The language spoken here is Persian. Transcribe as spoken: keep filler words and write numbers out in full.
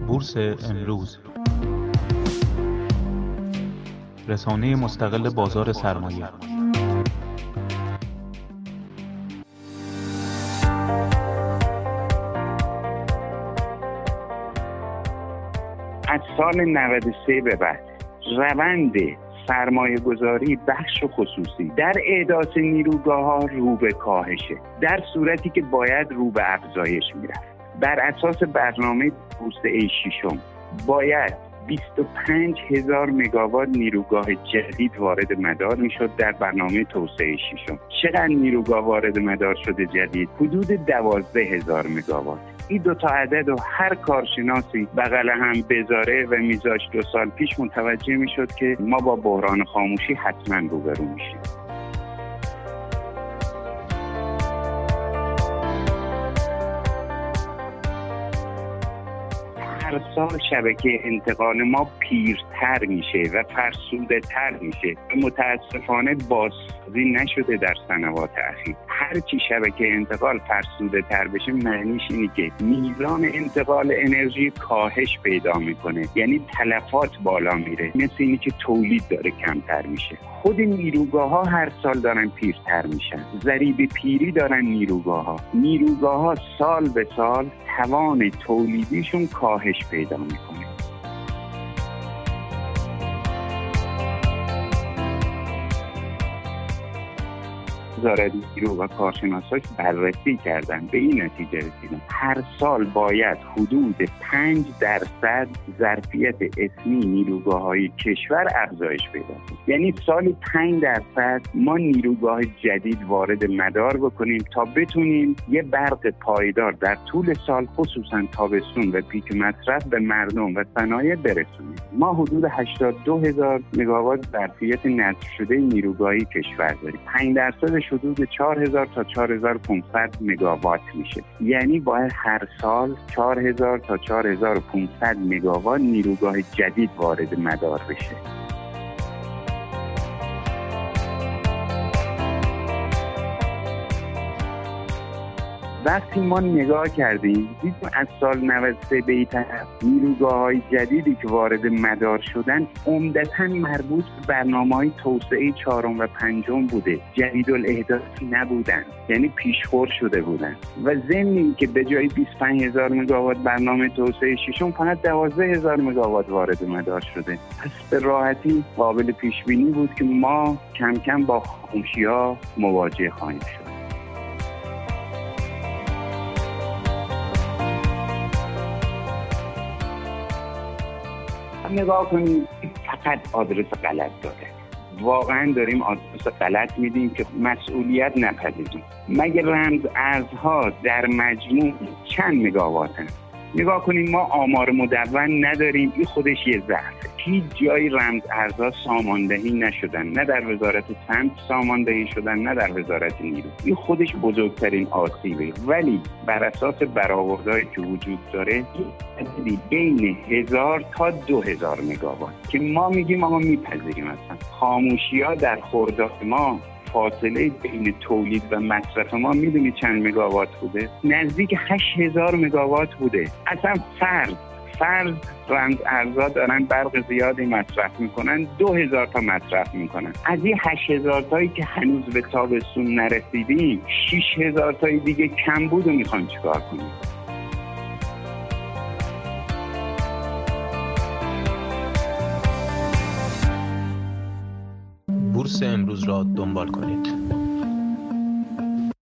بورس امروز، رسانه مستقل بازار سرمایه. از سال نود و سه به بعد روند سرمایه گذاری بخش خصوصی در احداث نیروگاه ها رو به کاهشه، در صورتی که باید رو به افزایش میرفت. بر اساس برنامه توسعه ششم باید بیست و پنج هزار مگاوات نیروگاه جدید وارد مدار میشد در برنامه توسعه ششم. چقدر نیروگاه وارد مدار شده جدید؟ حدود دوازده هزار مگاوات. این دو تا عدد و هر کارشناسی بغل هم بذاره و میذاش دو سال پیش متوجه میشد که ما با بحران خاموشی حتما روبرو میشیم. هر سال شبکه انتقال ما پیرتر میشه و فرسوده تر میشه. متاسفانه بازسازی نشده در سنوات اخیر. هرچی شبکه انتقال فرسوده تر بشه معنیش اینه که میزان انتقال انرژی کاهش پیدا میکنه، یعنی تلفات بالا میره، مثل اینی که تولید داره کمتر میشه. خود نیروگاه ها هر سال دارن پیرتر میشن، ضریب پیری دارن نیروگاه ها. نیروگاه ها سال به سال توان تولیدیشون کاهش پیدا میکنه. وزارت نیرو و کارشناساش بررسی کردن، به این نتیجه رسیدن هر سال باید حدود پنج درصد ظرفیت اسمی نیروگاه‌های کشور افزایش پیدا کنه. یعنی سال پنج درصد ما نیروگاه جدید وارد مدار بکنیم تا بتونیم یه برق پایدار در طول سال، خصوصا تابستون و پیک مصرف، به مردم و صنایع برسونیم. ما حدود هشتاد و دو هزار مگاوات ظرفیت نصب شده نیروگاهی کشور داریم. پنج درصد حدود چهار هزار تا چهار هزار و پانصد مگاوات میشه. یعنی باید هر سال چهار هزار تا چهار هزار و پانصد مگاوات نیروگاه جدید وارد مدار بشه. وقتی ما نگاه کردیم دیدیم از سال نود و سه به این طرف نیروگاه‌های جدیدی که وارد مدار شدن عمدتاً مربوط به برنامه‌های توسعه چهارم و پنجم بوده، جدیدالاحداث نبودن، یعنی پیشخور شده بودن. و ضمن که به جای بیست و پنج هزار مگاوات برنامه توسعه ششم فقط دوازده هزار مگاوات وارد مدار شده. پس به راحتی قابل پیش بینی بود که ما کم کم با خاموشی‌ها مواجه خواهیم شد. نگاه کنید، فقط آدرس غلط داره. واقعا داریم آدرس غلط میدیم که مسئولیت نپذیریم. مگه رمز ارزها در مجموع چند مگاواتن؟ نگاه کنید، ما آمار مدون نداریم. این خودش یه ضعفه. هیچ جای رمز ارزها ساماندهی نشدن، نه در وزارت سمت ساماندهی شدن، نه در وزارت نیرو. این خودش بزرگترین آسیبه. ولی بر اساس برآوردهایی که وجود داره بین هزار تا دو هزار مگاوات که ما میگیم آقا میپذیریم. اصلا خاموشی ها در خورداد ما، فاصله بین تولید و مصرف ما میدونی چند مگاوات بوده؟ نزدیک هشت هزار مگاوات بوده. اصلا فرض فرض رمز ارزها دارن برق زیادی مصرف میکنن، دو هزار تا مصرف میکنن. از این هشت هزار تایی که هنوز به تابستون نرسیدیم، شش هزار تای دیگه کم بود و میخوایم چیکار کنیم؟ بورس امروز را دنبال کنید.